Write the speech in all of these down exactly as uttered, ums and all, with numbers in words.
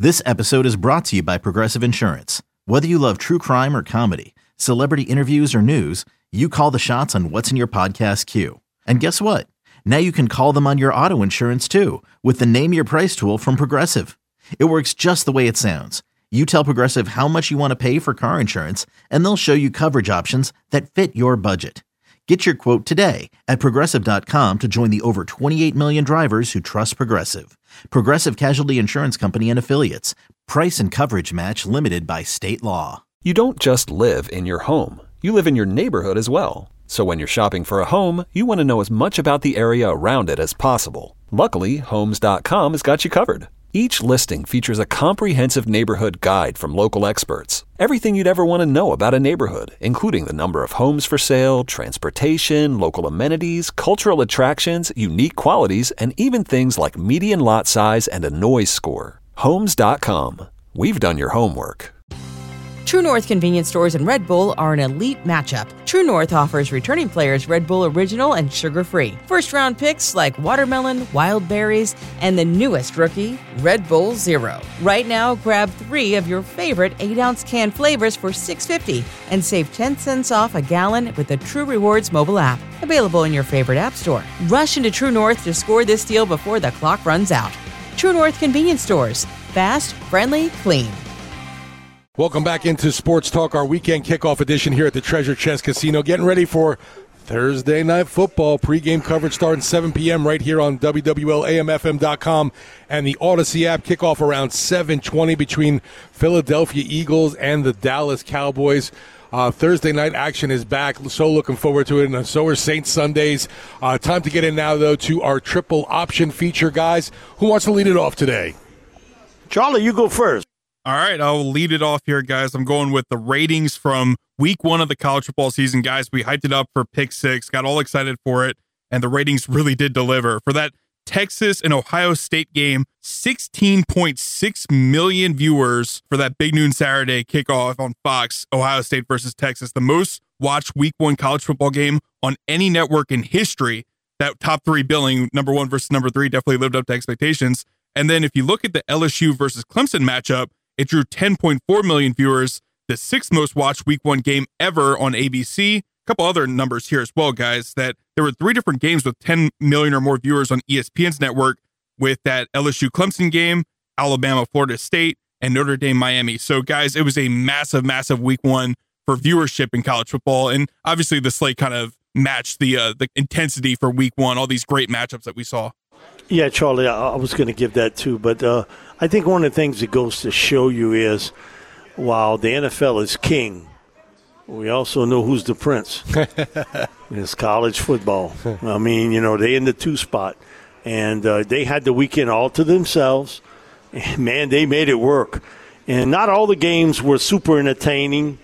This episode is brought to you by Progressive Insurance. Whether you love true crime or comedy, celebrity interviews or news, you call the shots on what's in your podcast queue. And guess what? Now you can call them on your auto insurance too with the Name Your Price tool from Progressive. It works just the way it sounds. You tell Progressive how much you want to pay for car insurance, and they'll show you coverage options that fit your budget. Get your quote today at Progressive dot com to join the over twenty-eight million drivers who trust Progressive. Progressive Casualty Insurance Company and Affiliates. Price and coverage match limited by state law. You don't just live in your home. You live in your neighborhood as well. So when you're shopping for a home, you want to know as much about the area around it as possible. Luckily, Homes dot com has got you covered. Each listing features a comprehensive neighborhood guide from local experts. Everything you'd ever want to know about a neighborhood, including the number of homes for sale, transportation, local amenities, cultural attractions, unique qualities, and even things like median lot size and a noise score. Homes dot com. We've done your homework. True North convenience stores and Red Bull are an elite matchup. True North offers returning players Red Bull Original and sugar-free. First-round picks like watermelon, wild berries, and the newest rookie, Red Bull Zero. Right now, grab three of your favorite eight-ounce can flavors for six dollars and fifty cents and save ten cents off a gallon with the True Rewards mobile app. Available in your favorite app store. Rush into True North to score this deal before the clock runs out. True North convenience stores. Fast, friendly, clean. Welcome back into Sports Talk, our weekend kickoff edition here at the Treasure Chest Casino. Getting ready for Thursday Night Football. Pregame coverage starting seven p.m. right here on W W L A M F M dot com and the Odyssey app. Kickoff around seven twenty between Philadelphia Eagles and the Dallas Cowboys. Uh, Thursday night action is back. So looking forward to it, and so are Saints Sundays. Uh, time to get in now, though, to our triple option feature, guys. Who wants to lead it off today? Charlie, you go first. All right, I'll lead it off here, guys. I'm going with the ratings from week one of the college football season, guys. We hyped it up for Pick Six, got all excited for it, and the ratings really did deliver. For that Texas and Ohio State game, sixteen point six million viewers for that big noon Saturday kickoff on Fox, Ohio State versus Texas. The most watched week one college football game on any network in history. That top three billing, number one versus number three, definitely lived up to expectations. And then if you look at the L S U versus Clemson matchup, it drew ten point four million viewers, the sixth most watched week one game ever on A B C. A couple other numbers here as well, guys, that there were three different games with ten million or more viewers on E S P N's network with that L S U Clemson game, Alabama, Florida State, and Notre Dame, Miami. So, guys, it was a massive, massive week one for viewership in college football. And obviously the slate kind of matched the uh, the intensity for week one, all these great matchups that we saw. Yeah, Charlie, I, I was going to give that too. But uh, I think one of the things it goes to show you is while the N F L is king, we also know who's the prince. It's college football. I mean, you know, they in the two spot. And uh, they had the weekend all to themselves. And, man, they made it work. And not all the games were super entertaining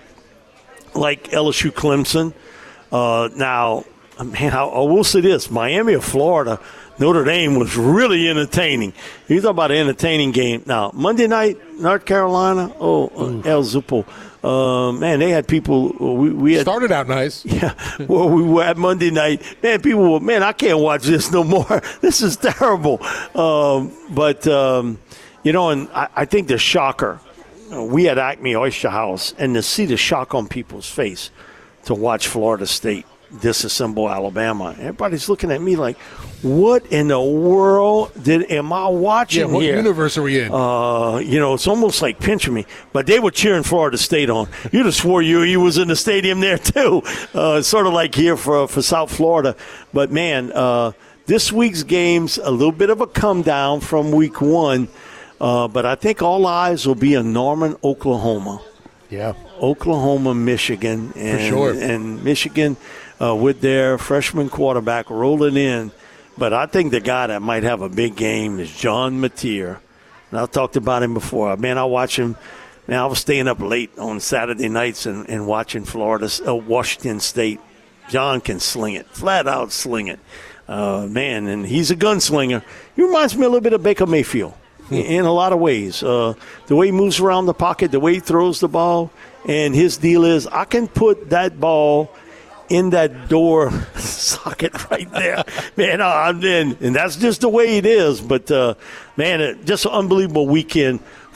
like L S U Clemson. Uh, now, man, I, I will say this. Miami or Florida, Notre Dame was really entertaining. You talk about an entertaining game. Now, Monday night, North Carolina, oh, uh, El Zupo. Uh, man, they had people. We, we had, started out nice. Yeah. Well, we were at Monday night. Man, people were, man, I can't watch this no more. This is terrible. Um, but, um, you know, and I, I think the shocker, uh, we had Acme Oyster House, and to see the shock on people's face to watch Florida State disassemble Alabama. Everybody's looking at me like, what in the world did am I watching yeah, what here? What universe are we in? Uh, you know, it's almost like pinching me. But they were cheering Florida State on. You'd have swore you you was in the stadium there too. Uh, sort of like here for for South Florida. But man, uh, this week's game's a little bit of a come down from week one. Uh, but I think all eyes will be in Norman, Oklahoma. Yeah, Oklahoma, Michigan, and, for sure. And Michigan uh, with their freshman quarterback rolling in. But I think the guy that might have a big game is John Mateer. And I've talked about him before. Man, I watch him. Man, I was staying up late on Saturday nights and, and watching Florida, uh, Washington State. John can sling it, flat out sling it. Uh, man, and he's a gunslinger. He reminds me a little bit of Baker Mayfield. In a lot of ways. Uh, the way he moves around the pocket, the way he throws the ball, and his deal is I can put that ball in that door socket right there. Man, I'm in. And that's just the way it is. But, uh, man, it, just an unbelievable weekend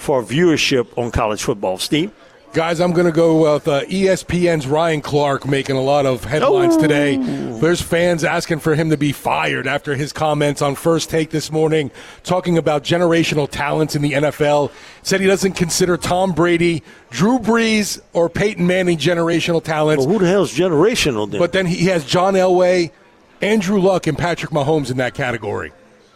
for viewership on college football. Steve? Guys, I'm going to go with uh, E S P N's Ryan Clark making a lot of headlines oh. today. There's fans asking for him to be fired after his comments on First Take this morning, talking about generational talents in the N F L. Said he doesn't consider Tom Brady, Drew Brees, or Peyton Manning generational talents. Well, who the hell's generational then? But then he has John Elway, Andrew Luck, and Patrick Mahomes in that category.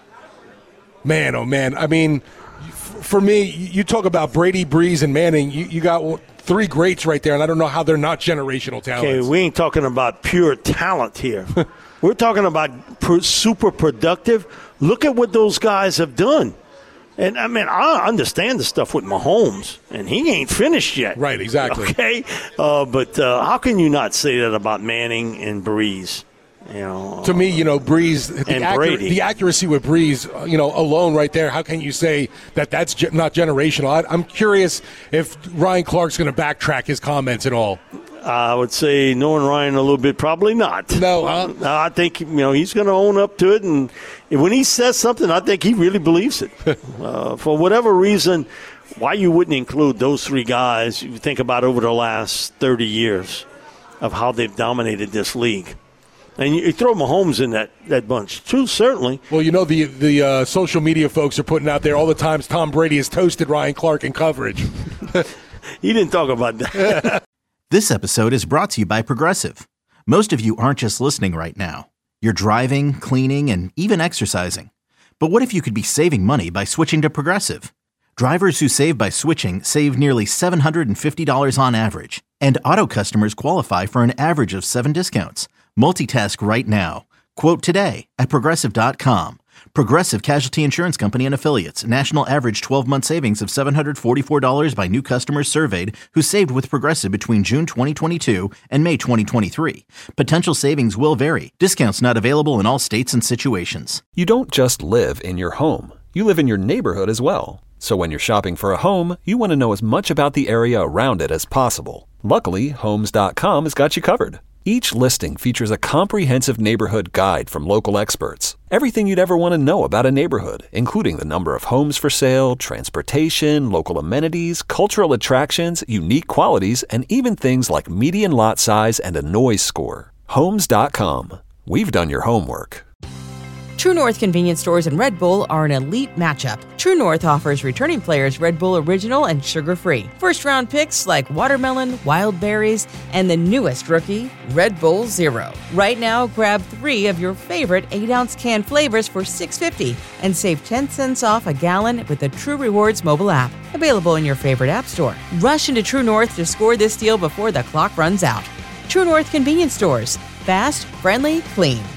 Man, oh man. I mean, for me, you talk about Brady, Brees, and Manning, you, you got three greats right there, and I don't know how they're not generational talents. Okay, we ain't talking about pure talent here. We're talking about per, super productive. Look at what those guys have done. And, I mean, I understand the stuff with Mahomes, and he ain't finished yet. Right, exactly. Okay? Uh, but uh, how can you not say that about Manning and Brees? You know, to me, you know, Brees, the, and accu- Brady. the accuracy with Brees, uh, you know, alone right there, how can you say that that's ge- not generational? I, I'm curious if Ryan Clark's going to backtrack his comments at all. I would say, knowing Ryan a little bit, probably not. No, huh? I think, you know, he's going to own up to it, and when he says something, I think he really believes it. uh, for whatever reason, why you wouldn't include those three guys, you think about over the last thirty years of how they've dominated this league. And you throw Mahomes in that, that bunch, too, certainly. Well, you know, the the uh, social media folks are putting out there all the times Tom Brady has toasted Ryan Clark in coverage. He didn't talk about that. This episode is brought to you by Progressive. Most of you aren't just listening right now. You're driving, cleaning, and even exercising. But what if you could be saving money by switching to Progressive? Drivers who save by switching save nearly seven hundred fifty dollars on average. And auto customers qualify for an average of seven discounts. Multitask right now. Quote today at Progressive dot com. Progressive Casualty Insurance Company and Affiliates. National average twelve-month savings of seven hundred forty-four dollars by new customers surveyed who saved with Progressive between June twenty twenty-two and May twenty twenty-three. Potential savings will vary. Discounts not available in all states and situations. You don't just live in your home. You live in your neighborhood as well. So when you're shopping for a home, you want to know as much about the area around it as possible. Luckily, Homes dot com has got you covered. Each listing features a comprehensive neighborhood guide from local experts. Everything you'd ever want to know about a neighborhood, including the number of homes for sale, transportation, local amenities, cultural attractions, unique qualities, and even things like median lot size and a noise score. Homes dot com. We've done your homework. True North convenience stores and Red Bull are an elite matchup. True North offers returning players Red Bull Original and sugar-free. First-round picks like watermelon, wild berries, and the newest rookie, Red Bull Zero. Right now, grab three of your favorite eight-ounce can flavors for six dollars and fifty cents and save ten cents off a gallon with the True Rewards mobile app. Available in your favorite app store. Rush into True North to score this deal before the clock runs out. True North convenience stores. Fast, friendly, clean.